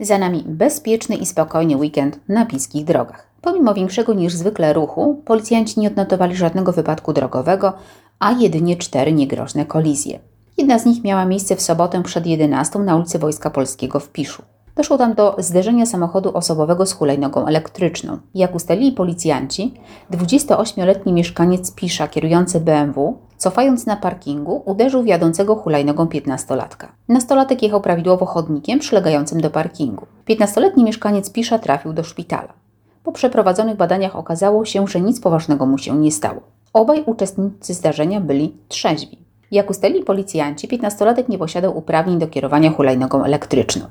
Za nami bezpieczny i spokojny weekend na piskich drogach. Pomimo większego niż zwykle ruchu, policjanci nie odnotowali żadnego wypadku drogowego, a jedynie 4 niegroźne kolizje. Jedna z nich miała miejsce w sobotę przed 11 na ulicy Wojska Polskiego w Piszu. Doszło tam do zderzenia samochodu osobowego z hulajnogą elektryczną. Jak ustalili policjanci, 28-letni mieszkaniec Pisza kierujący BMW, cofając na parkingu, uderzył w jadącego hulajnogą 15-latka. Nastolatek jechał prawidłowo chodnikiem przylegającym do parkingu. 15-letni mieszkaniec Pisza trafił do szpitala. Po przeprowadzonych badaniach okazało się, że nic poważnego mu się nie stało. Obaj uczestnicy zdarzenia byli trzeźwi. Jak ustalili policjanci, 15-latek nie posiadał uprawnień do kierowania hulajnogą elektryczną.